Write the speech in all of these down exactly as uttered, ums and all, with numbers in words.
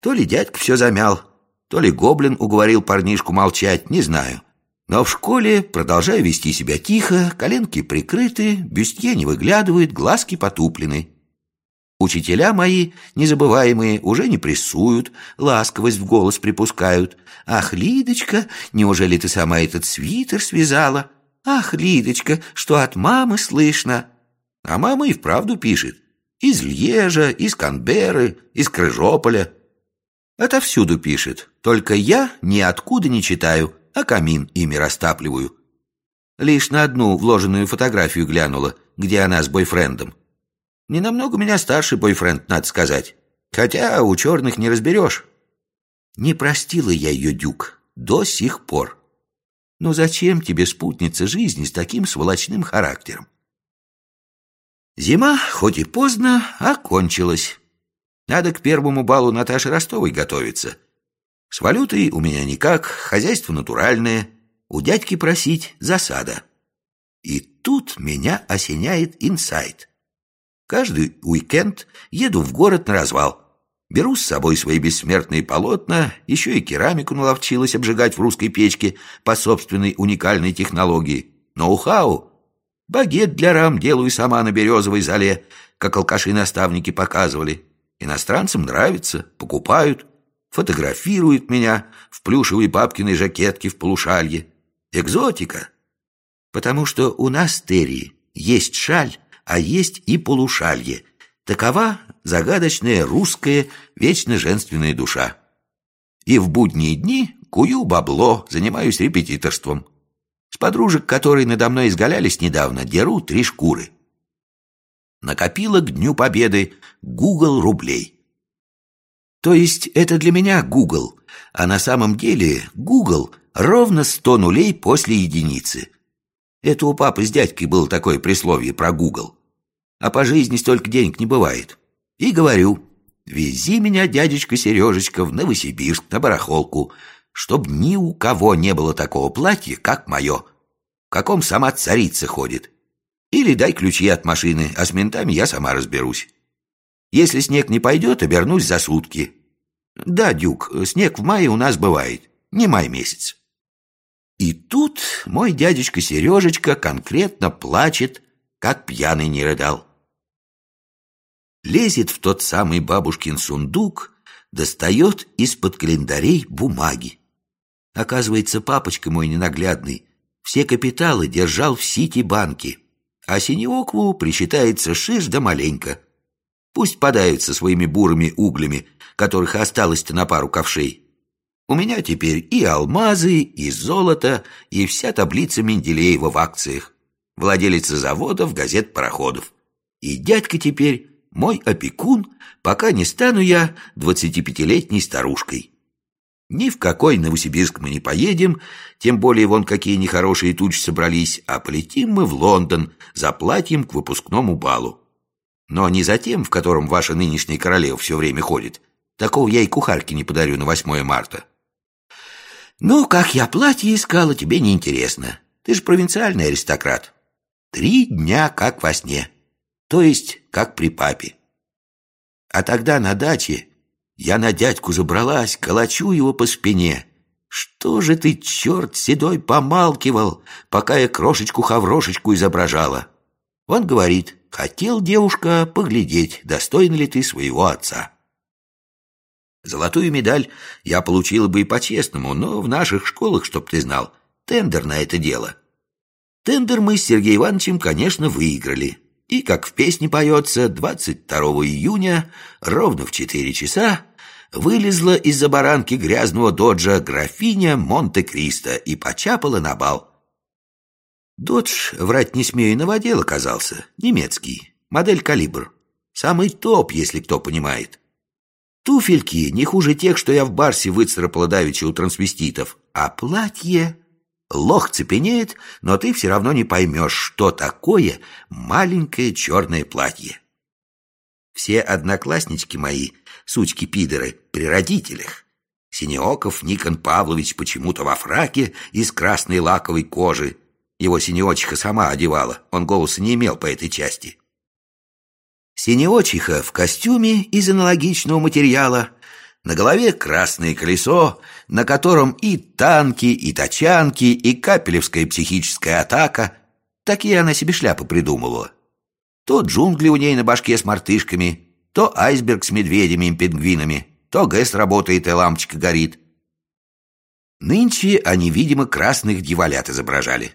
То ли дядька все замял, то ли гоблин уговорил парнишку молчать, не знаю. Но в школе продолжаю вести себя тихо, коленки прикрыты, бюстье не выглядывает, глазки потуплены. Учителя мои, незабываемые, уже не прессуют, ласковость в голос припускают. «Ах, Лидочка, неужели ты сама этот свитер связала? Ах, Лидочка, что от мамы слышно?» А мама и вправду пишет. Из Льежа, из Канберры, из Крыжополя. Отовсюду пишет. Только я ниоткуда не читаю, а камин ими растапливаю. Лишь на одну вложенную фотографию глянула, где она с бойфрендом. Не намного меня старший бойфренд, надо сказать. Хотя у черных не разберешь. Не простила я ее, Дюк, до сих пор. Но зачем тебе спутница жизни с таким сволочным характером? Зима, хоть и поздно, окончилась. Надо к первому балу Наташи Ростовой готовиться. С валютой у меня никак, хозяйство натуральное. У дядьки просить засада. И тут меня осеняет инсайт. Каждый уикенд еду в город на развал. Беру с собой свои бессмертные полотна, еще и керамику наловчилась обжигать в русской печке по собственной уникальной технологии. Ноу-хау. Багет для рам делаю сама на березовой золе, как алкаши-наставники показывали. Иностранцам нравится, покупают, фотографируют меня в плюшевой бабкиной жакетке в полушалье. Экзотика. Потому что у нас, Терри, есть шаль, а есть и полушалье. Такова загадочная русская вечно женственная душа. И в будние дни кую бабло, занимаюсь репетиторством. С подружек, которые надо мной изгалялись недавно, деру три шкуры. Накопила к Дню Победы Google рублей. То есть это для меня Google, а на самом деле Google ровно сто нулей после единицы. Это у папы с дядькой было такое присловие про Google. А по жизни столько денег не бывает. И говорю: вези меня, дядечка Сережечка, в Новосибирск на барахолку, чтоб ни у кого не было такого платья, как мое, в каком сама царица ходит. Или дай ключи от машины, а с ментами я сама разберусь. Если снег не пойдет, обернусь за сутки. Да, Дюк, снег в мае у нас бывает, не май месяц. И тут мой дядечка Сережечка конкретно плачет, как пьяный не рыдал. Лезет в тот самый бабушкин сундук, достает из-под календарей бумаги. Оказывается, папочка мой ненаглядный все капиталы держал в Сити-банке, а Синеокву причитается шиш да маленько. Пусть подавится своими бурыми углями, которых осталось-то на пару ковшей. У меня теперь и алмазы, и золото, и вся таблица Менделеева в акциях, владелица заводов, газет, пароходов. И дядька теперь мой опекун, пока не стану я двадцатипятилетней старушкой. Ни в какой Новосибирск мы не поедем, тем более вон какие нехорошие тучи собрались, а полетим мы в Лондон за платьем к выпускному балу. Но не за тем, в котором ваша нынешняя королева все время ходит. Такого я и кухарке не подарю на восьмое марта. Ну, как я платье искала, тебе не интересно. Ты же провинциальный аристократ. Три дня как во сне. То есть, как при папе. А тогда на даче я на дядьку забралась, колочу его по спине. Что же ты, черт седой, помалкивал, пока я крошечку-хаврошечку изображала? Он говорит: хотел, девушка, поглядеть, достойна ли ты своего отца. Золотую медаль я получила бы и по-честному, но в наших школах, чтоб ты знал, тендер на это дело. Тендер мы с Сергеем Ивановичем, конечно, выиграли. И, как в песне поется, двадцать второго июня, ровно в четыре часа, вылезла из-за баранки грязного доджа графиня Монте-Кристо и почапала на бал. Додж, врать не смею, новодел оказался, немецкий, модель «Калибр». Самый топ, если кто понимает. Туфельки не хуже тех, что я в Барсе выцарапала давеча у трансвеститов, а платье... Лох цепенеет, но ты все равно не поймешь, что такое маленькое черное платье. Все однокласснички мои, сучки-пидоры, при родителях. Синеоков Никон Павлович почему-то во фраке из красной лаковой кожи. Его синеочиха сама одевала, он голоса не имел по этой части. Синеочиха в костюме из аналогичного материала, На голове красное колесо, на котором и танки, и тачанки, и капелевская психическая атака. Такие она себе шляпы придумывала. То джунгли у ней на башке с мартышками, то айсберг с медведями и пингвинами, то ГЭС работает и лампочка горит. Нынче они, видимо, красных дьяволят изображали.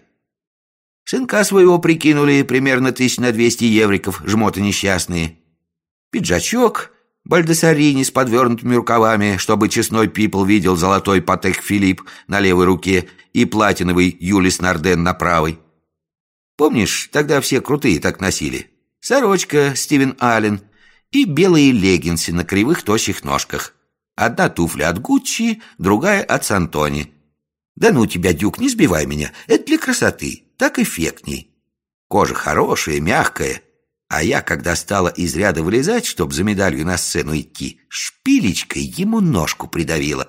Сынка своего прикинули примерно тысяч на двести евриков, жмоты несчастные. Пиджачок Бальдессарини с подвернутыми рукавами, чтобы честной пипл видел золотой Патек Филипп на левой руке и платиновый Юлис Нарден на правой. Помнишь, тогда все крутые так носили? Сорочка Стивен Аллен и белые леггинсы на кривых тощих ножках. Одна туфля от Гуччи, другая от Сантони. Да ну тебя, Дюк, не сбивай меня, это для красоты, так эффектней. Кожа хорошая, мягкая. А я, когда стала из ряда вылезать, чтоб за медалью на сцену идти, шпилечкой ему ножку придавила.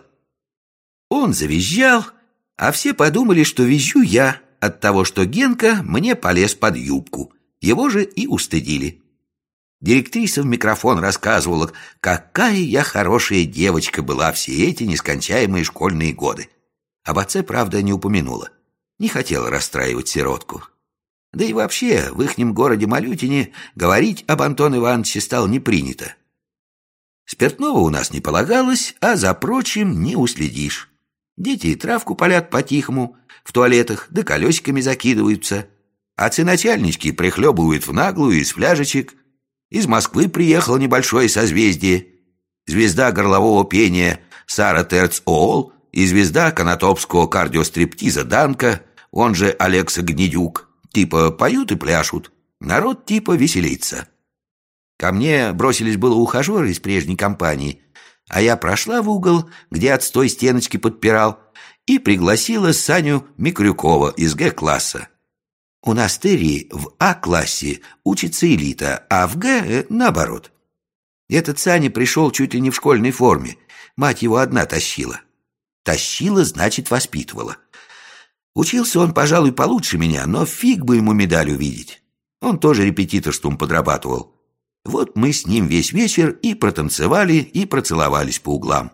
Он завизжал, а все подумали, что визжу я от того, что Генка мне полез под юбку. Его же и устыдили. Директриса в микрофон рассказывала, какая я хорошая девочка была все эти нескончаемые школьные годы. Об отце, правда, не упомянула. Не хотела расстраивать сиротку. Да и вообще, в ихнем городе Малютине говорить об Антоне Ивановиче стало не принято. Спиртного у нас не полагалось, а за прочим не уследишь. Дети и травку палят по-тихому, в туалетах, да колесиками закидываются. Отцы-начальнички прихлебывают в наглую из фляжечек. Из Москвы приехало небольшое созвездие. Звезда горлового пения Сара Терц Оол и звезда конотопского кардиостриптиза Данка, он же Алекса Гнедюк. Типа поют и пляшут, народ типа веселится. Ко мне бросились было ухажеры из прежней компании, а я прошла в угол, где отстой стеночки подпирал, и пригласила Саню Микрюкова из Г-класса. У нас Терри в А-классе учится элита, а в Г наоборот. Этот Саня пришел чуть ли не в школьной форме, мать его одна тащила. Тащила, значит, воспитывала. Учился он, пожалуй, получше меня, но фиг бы ему медаль увидеть. Он тоже репетиторством подрабатывал. Вот мы с ним весь вечер и протанцевали, и процеловались по углам.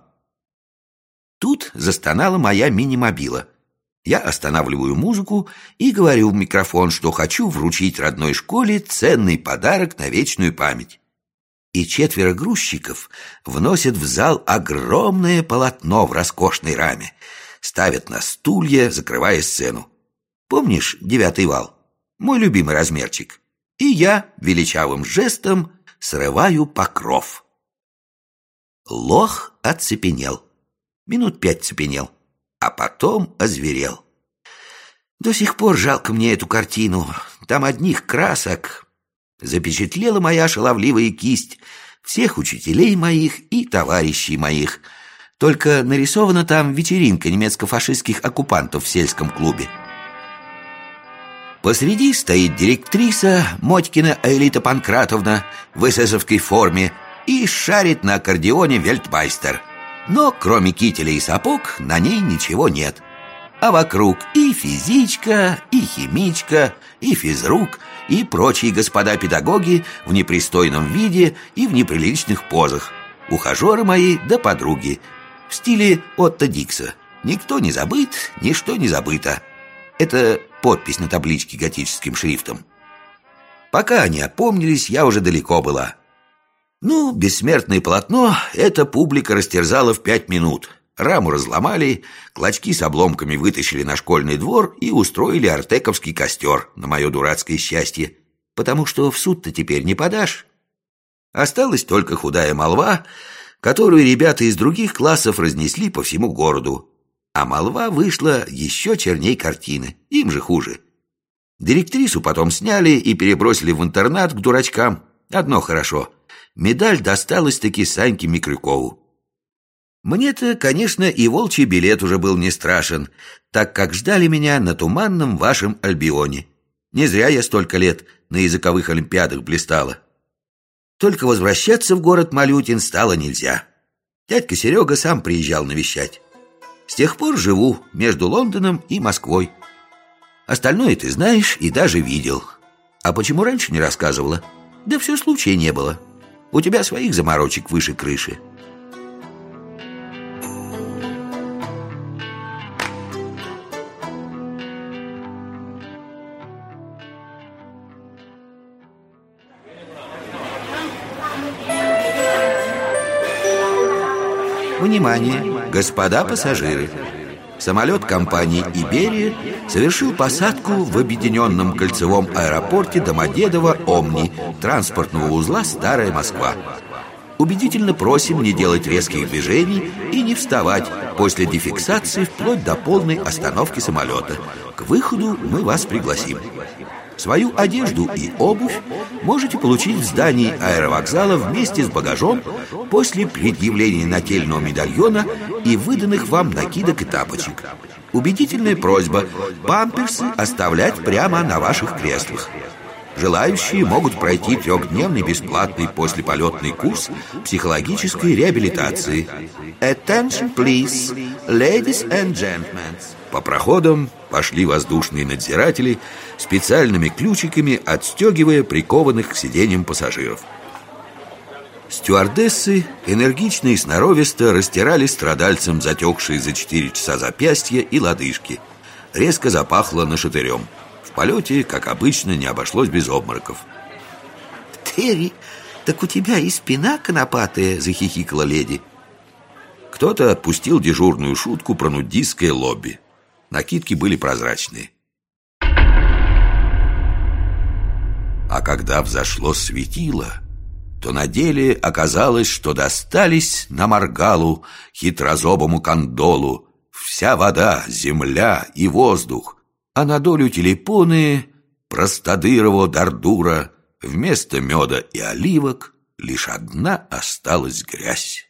Тут застонала моя мини-мобила. Я останавливаю музыку и говорю в микрофон, что хочу вручить родной школе ценный подарок на вечную память. И четверо грузчиков вносят в зал огромное полотно в роскошной раме. Ставят на стулья, закрывая сцену. Помнишь девятый вал? Мой любимый размерчик. И я величавым жестом срываю покров. Лох оцепенел. Минут пять цепенел, а потом озверел. До сих пор жалко мне эту картину. Там одних красок. Запечатлела моя шаловливая кисть всех учителей моих и товарищей моих. Только нарисована там вечеринка немецко-фашистских оккупантов в сельском клубе. Посреди стоит директриса Мотькина Аэлита Панкратовна в эсэсовской форме и шарит на аккордеоне вельтмайстер. Но кроме кителя и сапог на ней ничего нет. А вокруг и физичка, и химичка, и физрук, и прочие господа педагоги в непристойном виде и в неприличных позах. Ухажеры мои да подруги в стиле Отто Дикса. Никто не забыт, ничто не забыто. Это подпись на табличке готическим шрифтом. Пока они опомнились, я уже далеко была. Ну, бессмертное полотно эта публика растерзала в пять минут. Раму разломали, клочки с обломками вытащили на школьный двор и устроили артековский костер на мое дурацкое счастье, потому что в суд-то теперь не подашь. Осталась только худая молва, которую ребята из других классов разнесли по всему городу. А молва вышла еще черней картины, им же хуже. Директрису потом сняли и перебросили в интернат к дурачкам. Одно хорошо, медаль досталась-таки Саньке Микрюкову. Мне-то, конечно, и волчий билет уже был не страшен, так как ждали меня на туманном вашем Альбионе. Не зря я столько лет на языковых олимпиадах блистала. Только возвращаться в город Малютин стало нельзя. Дядька Серега сам приезжал навещать. С тех пор живу между Лондоном и Москвой. Остальное ты знаешь и даже видел. А почему раньше не рассказывала? Да все случая не было. У тебя своих заморочек выше крыши. Внимание, господа пассажиры! Самолет компании «Иберия» совершил посадку в объединенном кольцевом аэропорте Домодедово-Омни транспортного узла «Старая Москва». Убедительно просим не делать резких движений и не вставать после дефиксации вплоть до полной остановки самолета. К выходу мы вас пригласим. Свою одежду и обувь можете получить в здании аэровокзала вместе с багажом после предъявления нательного медальона и выданных вам накидок и тапочек. Убедительная просьба памперсы оставлять прямо на ваших креслах. Желающие могут пройти трехдневный бесплатный послеполетный курс психологической реабилитации. Attention, please, ladies and gentlemen. По проходам пошли воздушные надзиратели, специальными ключиками отстегивая прикованных к сиденьям пассажиров. Стюардессы энергично и сноровисто растирали страдальцам затекшие за четыре часа запястья и лодыжки. Резко запахло нашатырем. В полете, как обычно, не обошлось без обмороков. «Терри, так у тебя и спина конопатая», — захихикала леди. Кто-то отпустил дежурную шутку про нудистское лобби. Накидки были прозрачные. А когда взошло светило, то на деле оказалось, что достались на Маргалу хитрозобому кондолу вся вода, земля и воздух, а на долю Телепоны, простодырого Дардура, вместо меда и оливок лишь одна осталась грязь.